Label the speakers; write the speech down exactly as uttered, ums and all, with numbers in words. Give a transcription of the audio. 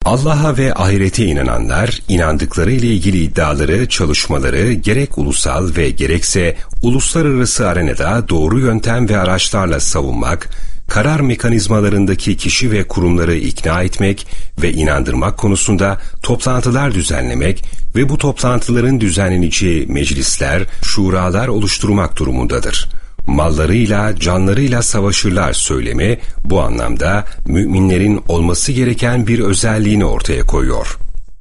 Speaker 1: Allah'a ve ahirete inananlar, inandıkları ile ilgili iddiaları, çalışmaları gerek ulusal ve gerekse uluslararası arenada doğru yöntem ve araçlarla savunmak, karar mekanizmalarındaki kişi ve kurumları ikna etmek ve inandırmak konusunda toplantılar düzenlemek ve bu toplantıların düzenleneceği meclisler, şuralar oluşturmak durumundadır. Mallarıyla, canlarıyla savaşırlar söylemi bu anlamda müminlerin olması gereken bir özelliğini ortaya koyuyor.